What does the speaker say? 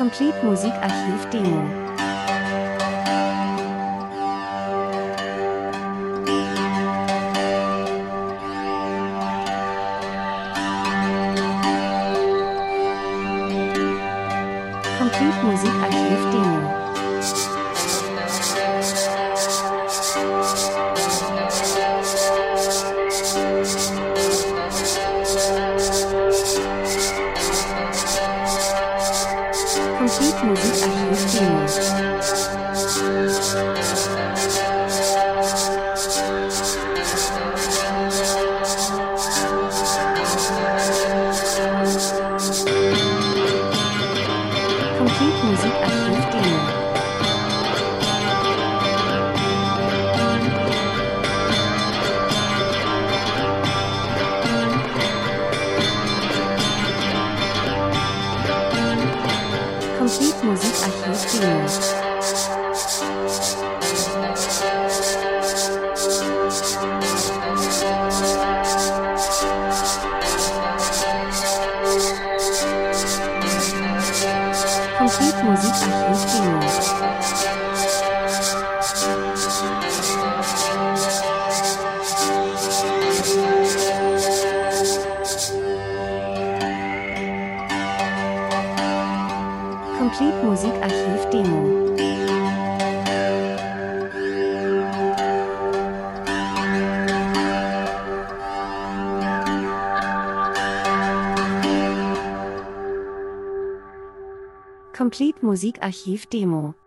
Complete Musikarchiv Demo. Complete Musikarchiv Demo. Complete Musikarchiv Demo. Complete Musikarchiv Demo. Complete Musikarchiv Demo. Complete Musikarchiv Demo. Complete Musikarchiv Demo. Complete Musikarchiv Demo.